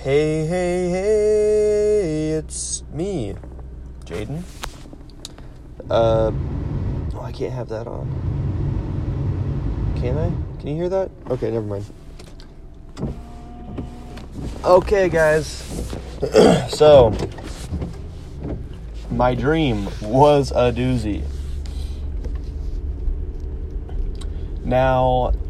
Hey, hey, hey, it's me, Jaden. I can't have that on. Can I? Can you hear that? Okay, never mind. Okay, guys. So, my dream was a doozy. Now,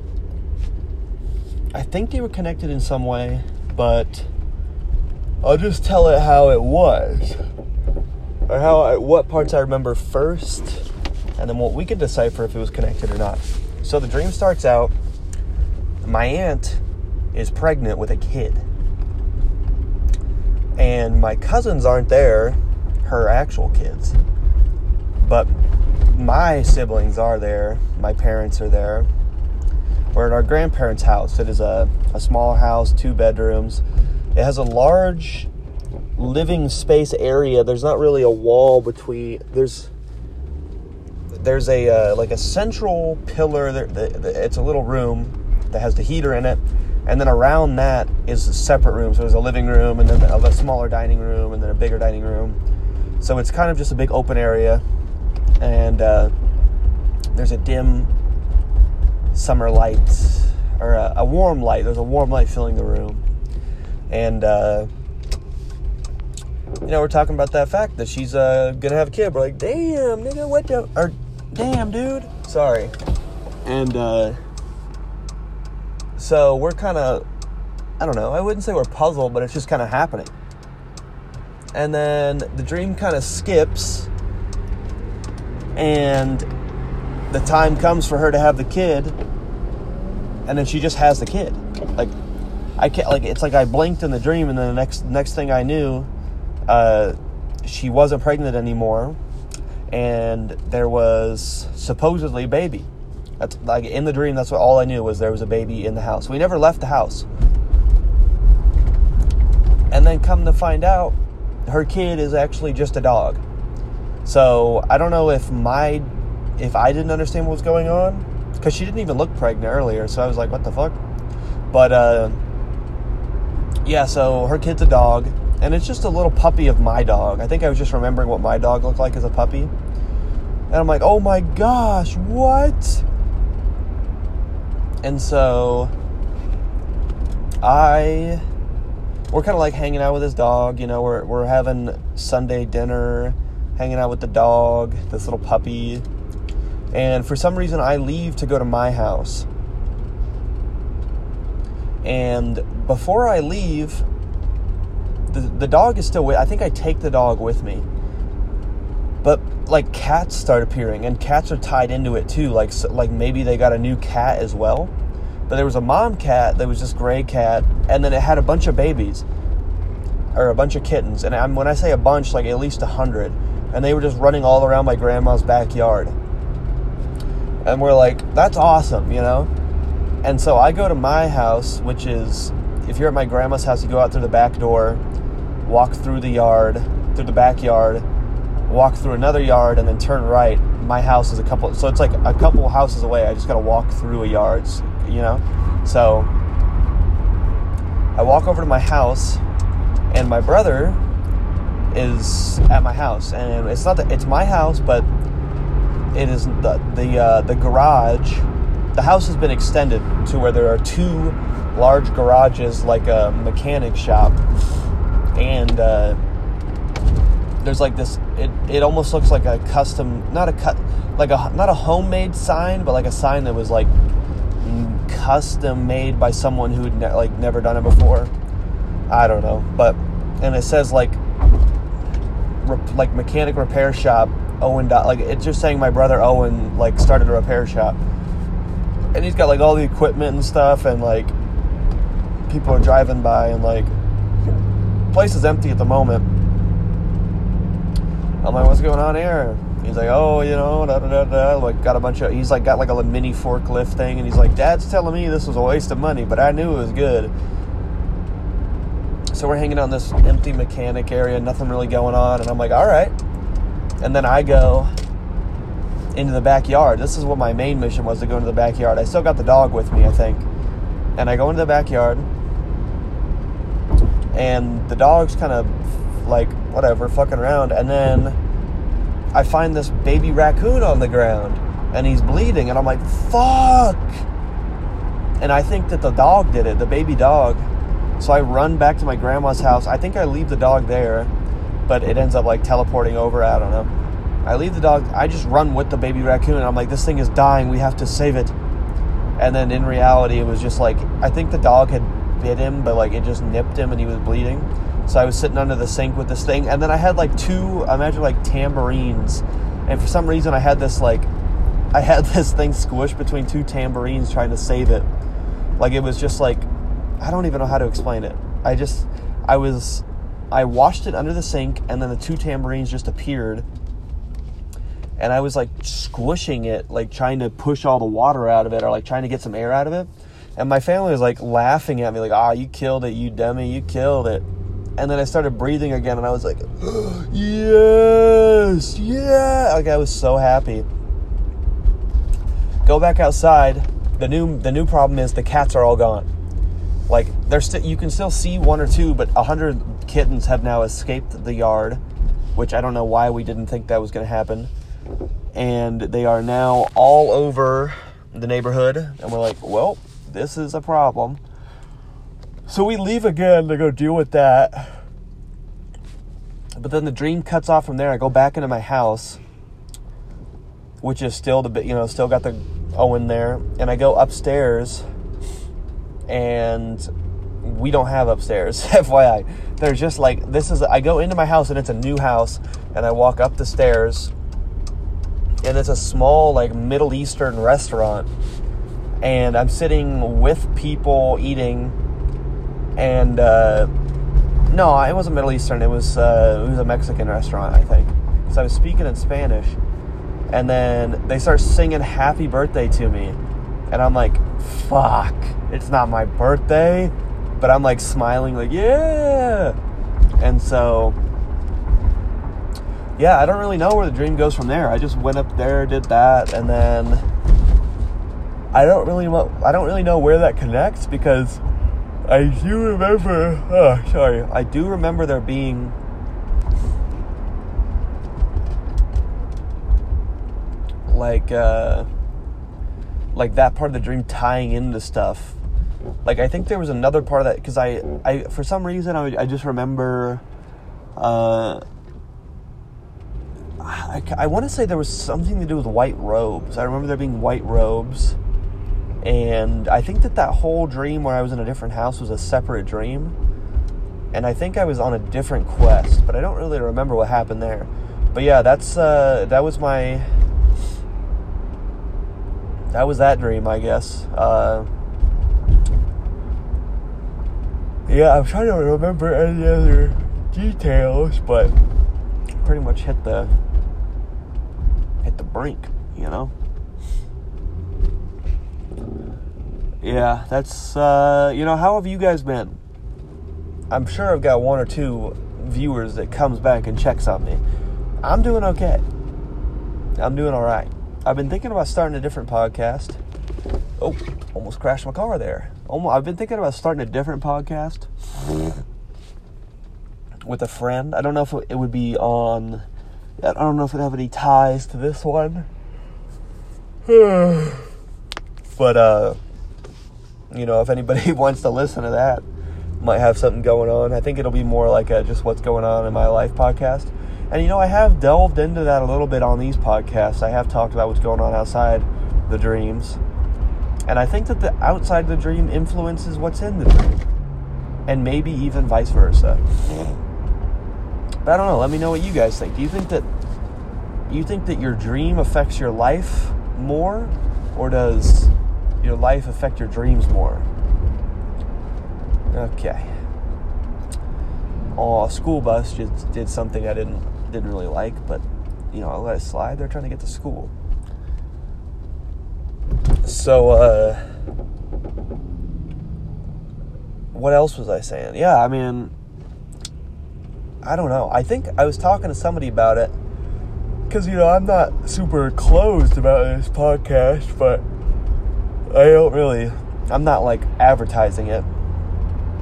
I think they were connected in some way, but I'll just tell it how it was, or what parts I remember first, and then we can decipher if it was connected or not. So the dream starts out, my aunt is pregnant with a kid, and my cousins aren't there, her actual kids, but my siblings are there, my parents are there. We're at our grandparents' house. It is a small house, 2 bedrooms. It has a large living space area. There's not really a wall between. There's a like a central pillar. It's a little room that has the heater in it, and then around that is a separate room. So there's a living room, and then a smaller dining room, and then a bigger dining room. So it's kind of just a big open area, and there's a dim summer light, or a warm light. There's a warm light filling the room. And, we're talking about that fact that she's gonna have a kid. We're like, damn, nigga, what the... Or, damn, dude. Sorry. And, so we're kind of... I don't know. I wouldn't say we're puzzled, but it's just kind of happening. And then the dream kind of skips. And the time comes for her to have the kid, and then she just has the kid. Like, I can't, like, it's like I blinked in the dream, and then the next thing I knew, she wasn't pregnant anymore, and there was supposedly a baby. That's like, in the dream, that's all I knew, was there was a baby in the house. We never left the house. And then come to find out, her kid is actually just a dog. So I don't know if I didn't understand what was going on, because she didn't even look pregnant earlier, so I was like, what the fuck? But, yeah, so her kid's a dog, and it's just a little puppy of my dog. I think I was just remembering what my dog looked like as a puppy. And I'm like, oh my gosh, what? And so we're kind of like hanging out with this dog, we're having Sunday dinner, hanging out with the dog, this little puppy. And for some reason, I leave to go to my house. And before I leave, the dog is still with... I think I take the dog with me. But, like, cats start appearing. And cats are tied into it, too. Like maybe they got a new cat as well. But there was a mom cat that was this gray cat. And then it had a bunch of babies. Or a bunch of kittens. And when I say a bunch, like at least 100. And they were just running all around my grandma's backyard. And we're like, that's awesome, And so I go to my house, which is, if you're at my grandma's house, you go out through the back door, walk through the backyard, walk through another yard, and then turn right. My house is so it's like a couple houses away. I just got to walk through a yard, So I walk over to my house, and my brother is at my house. And it's my house, but it is the garage. The house has been extended to where there are 2 large garages, like a mechanic shop, and there's like this. It almost looks like a custom, not a homemade sign, but like a sign that was like custom made by someone who had never done it before. I don't know, and it says like mechanic repair shop. Owen, like, it's just saying my brother Owen, like, started a repair shop. And he's got, like, all the equipment and stuff, and, like, people are driving by, and, like, the place is empty at the moment. I'm like, what's going on here? He's like, oh, da-da-da-da, like, got a mini forklift thing, and he's like, Dad's telling me this was a waste of money, but I knew it was good. So we're hanging out in this empty mechanic area, nothing really going on, and I'm like, all right. And then I go into the backyard. This is what my main mission was, to go into the backyard. I still got the dog with me, I think. And I go into the backyard, and the dog's kind of like whatever fucking around, and then I find this baby raccoon on the ground and he's bleeding, and I'm like, fuck. And I think that the dog did it, the baby dog. So I run back to my grandma's house. I think I leave the dog there, but it ends up like teleporting over. I don't know. I leave the dog. I just run with the baby raccoon, and I'm like, this thing is dying. We have to save it. And then in reality, it was just like, I think the dog had bit him, but like it just nipped him and he was bleeding. So I was sitting under the sink with this thing, and then I had like imagine like tambourines, and for some reason I had this thing squished between two tambourines trying to save it. Like it was just like, I don't even know how to explain it. I washed it under the sink, and then the two tambourines just appeared, and I was like squishing it, like trying to push all the water out of it, or like trying to get some air out of it. And my family was like laughing at me, like, you killed it, you dummy, you killed it. And then I started breathing again, and I was like, yes, yeah. Like I was so happy. Go back outside. The new problem is the cats are all gone. Like you can still see one or two, but 100 kittens have now escaped the yard, which I don't know why we didn't think that was going to happen. And they are now all over the neighborhood, and we're like, well, this is a problem. So we leave again to go deal with that. But then the dream cuts off from there. I go back into my house, which is still still got the Owen there. And I go upstairs, and we don't have upstairs, FYI. There's just like, I go into my house, and it's a new house, and I walk up the stairs, and it's a small, like, Middle Eastern restaurant. And I'm sitting with people eating, and no, it wasn't Middle Eastern. It was a Mexican restaurant, I think. Because I was speaking in Spanish, and then they start singing "Happy Birthday" to me, and I'm like, "Fuck! It's not my birthday," but I'm like smiling, like, "Yeah!" And so, yeah, I don't really know where the dream goes from there. I just went up there, did that, and then I don't really know where that connects, because I do remember there being like that part of the dream tying into stuff. Like I think there was another part of that, because I for some reason I just remember I want to say there was something to do with white robes. I remember there being white robes. And I think that whole dream where I was in a different house was a separate dream. And I think I was on a different quest, but I don't really remember what happened there. But yeah, that was that dream, I guess. Yeah, I'm trying to remember any other details, but pretty much hit the brink, you know? Yeah, that's, how have you guys been? I'm sure I've got one or two viewers that comes back and checks on me. I'm doing okay. I'm doing all right. I've been thinking about starting a different podcast. Oh, almost crashed my car there. I've been thinking about starting a different podcast with a friend. I don't know if it would be on... I don't know if it would have any ties to this one. But, if anybody wants to listen to that, might have something going on. I think it'll be more like a just what's going on in my life podcast. And, I have delved into that a little bit on these podcasts. I have talked about what's going on outside the dreams. And I think that the outside the dream influences what's in the dream. And maybe even vice versa. But I don't know. Let me know what you guys think. Do you think that your dream affects your life more? Or does your life affect your dreams more? Okay. Oh, a school bus just did something I didn't really like, but I let it slide. They're trying to get to school. So, what else was I saying? Yeah, I mean, I don't know. I think I was talking to somebody about it, because, I'm not super closed about this podcast, but I'm not, like, advertising it.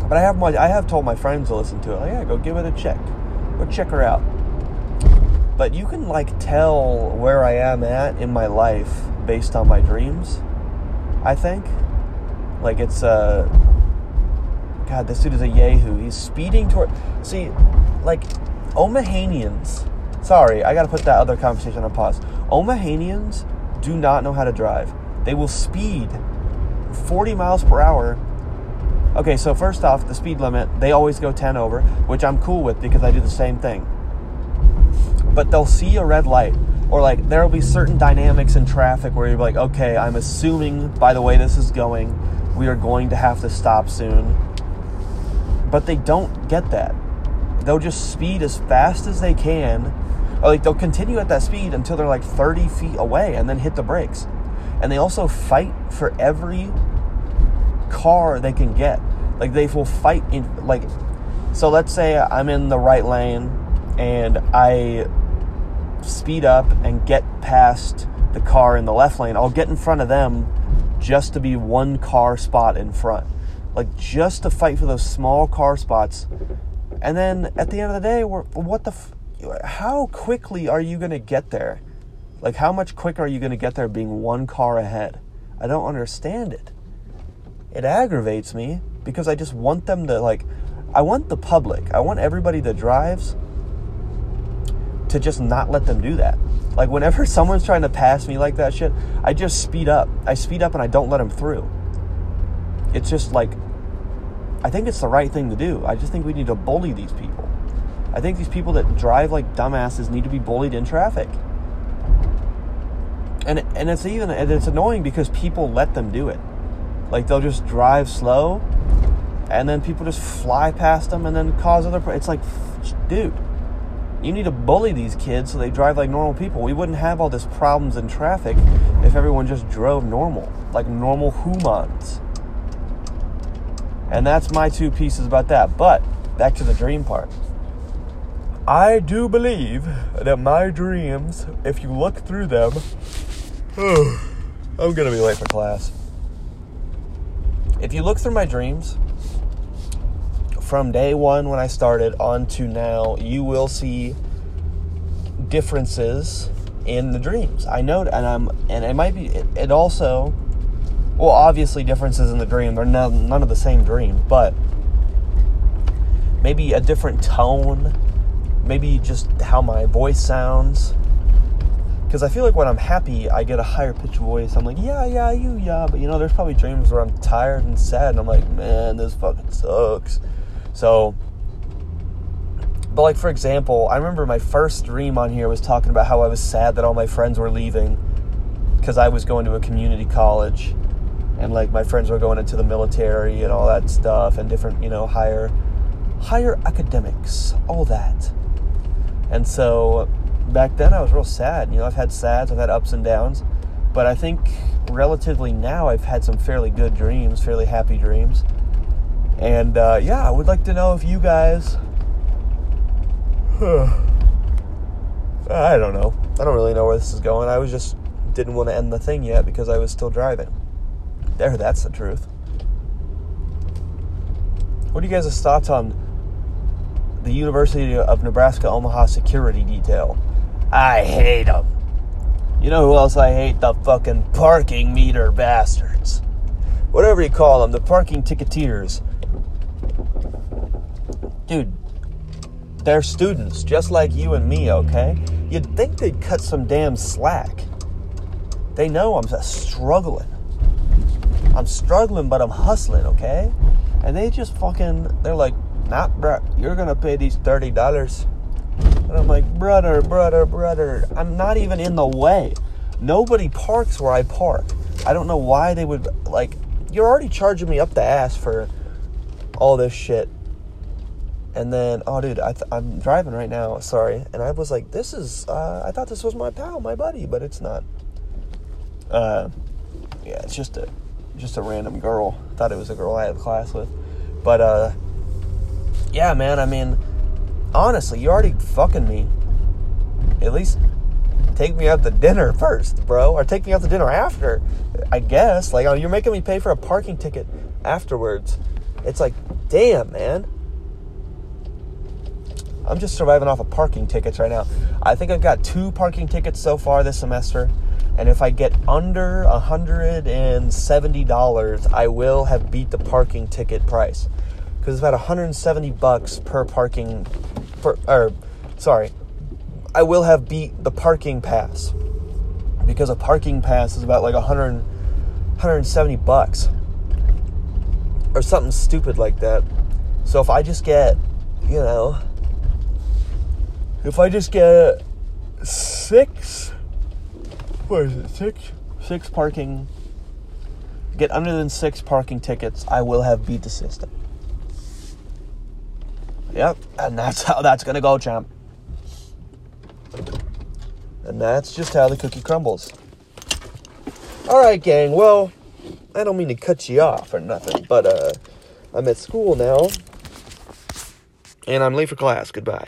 But I have told my friends to listen to it. Like, yeah, go give it a check. Go check her out. But you can, like, tell where I am at in my life based on my dreams, I think. Like, it's, God, this dude is a yahoo. He's speeding toward... See, like, Omahanians... Sorry, I gotta put that other conversation on pause. Omahanians do not know how to drive. They will speed 40 miles per hour. Okay, so first off, the speed limit, they always go 10 over, which I'm cool with because I do the same thing. But they'll see a red light, or like there'll be certain dynamics in traffic where you're like, okay, I'm assuming by the way this is going, we are going to have to stop soon. But they don't get that. They'll just speed as fast as they can, or like they'll continue at that speed until they're like 30 feet away and then hit the brakes. And they also fight for every car they can get. Like, they will fight in, like, so let's say I'm in the right lane and I speed up and get past the car in the left lane. I'll get in front of them just to be one car spot in front, like just to fight for those small car spots. And then at the end of the day, how quickly are you going to get there? Like, how much quicker are you going to get there being one car ahead? I don't understand it. It aggravates me because I just want them to, like, I want the public, I want everybody that drives to just not let them do that. Like, whenever someone's trying to pass me like that shit, I just speed up. I speed up and I don't let them through. It's just like, I think it's the right thing to do. I just think we need to bully these people. I think these people that drive like dumbasses need to be bullied in traffic. And it's annoying because people let them do it. Like, they'll just drive slow, and then people just fly past them and then cause other... It's like, dude, you need to bully these kids so they drive like normal people. We wouldn't have all this problems in traffic if everyone just drove normal, like normal humans. And that's my two pieces about that. But back to the dream part. I do believe that my dreams, if you look through them... I'm going to be late for class. If you look through my dreams, from day one when I started on to now, you will see differences in the dreams. I know, and it might be, it also, well, obviously differences in the dream. They're none of the same dream, but maybe a different tone, maybe just how my voice sounds. Because I feel like when I'm happy, I get a higher pitched voice. I'm like, yeah. But, there's probably dreams where I'm tired and sad. And I'm like, man, this fucking sucks. So, but like, for example, I remember my first dream on here was talking about how I was sad that all my friends were leaving. Because I was going to a community college. And, like, my friends were going into the military and all that stuff. And different, higher academics. All that. And so... back then I was real sad. I've had sads, I've had ups and downs, but I think relatively now I've had some fairly good dreams, fairly happy dreams. And I would like to know if you guys I don't know. I don't really know where this is going. I was just didn't want to end the thing yet because I was still driving. That's the truth. What are you guys' thoughts on the University of Nebraska Omaha security detail? I hate them. You know who else I hate? The fucking parking meter bastards. Whatever you call them, the parking ticketeers. Dude, they're students just like you and me, okay? You'd think they'd cut some damn slack. They know I'm struggling. I'm struggling, but I'm hustling, okay? And they just they're like, nah, bro, you're gonna pay these $30. And I'm like, brother, I'm not even in the way. Nobody parks where I park. I don't know why they would, like, you're already charging me up the ass for all this shit. And then, oh, dude, I'm driving right now, sorry. And I was like, I thought this was my pal, my buddy, but it's not. It's just a random girl. Thought it was a girl I had class with. But, yeah, man, I mean, honestly, you're already fucking me. At least take me out to dinner first, bro. Or take me out to dinner after, I guess. Like, you're making me pay for a parking ticket afterwards. It's like, damn, man. I'm just surviving off of parking tickets right now. I think I've got 2 parking tickets so far this semester. And if I get under $170, I will have beat the parking ticket price. Because it's about $170 per parking... I will have beat the parking pass. Because a parking pass is about like $170. Or something stupid like that. So if I just get, if I just get 6 parking, get under than 6 parking tickets, I will have beat the system. Yep, and that's how that's gonna go, champ. And that's just how the cookie crumbles. Alright, gang, well, I don't mean to cut you off or nothing, but I'm at school now, and I'm late for class. Goodbye.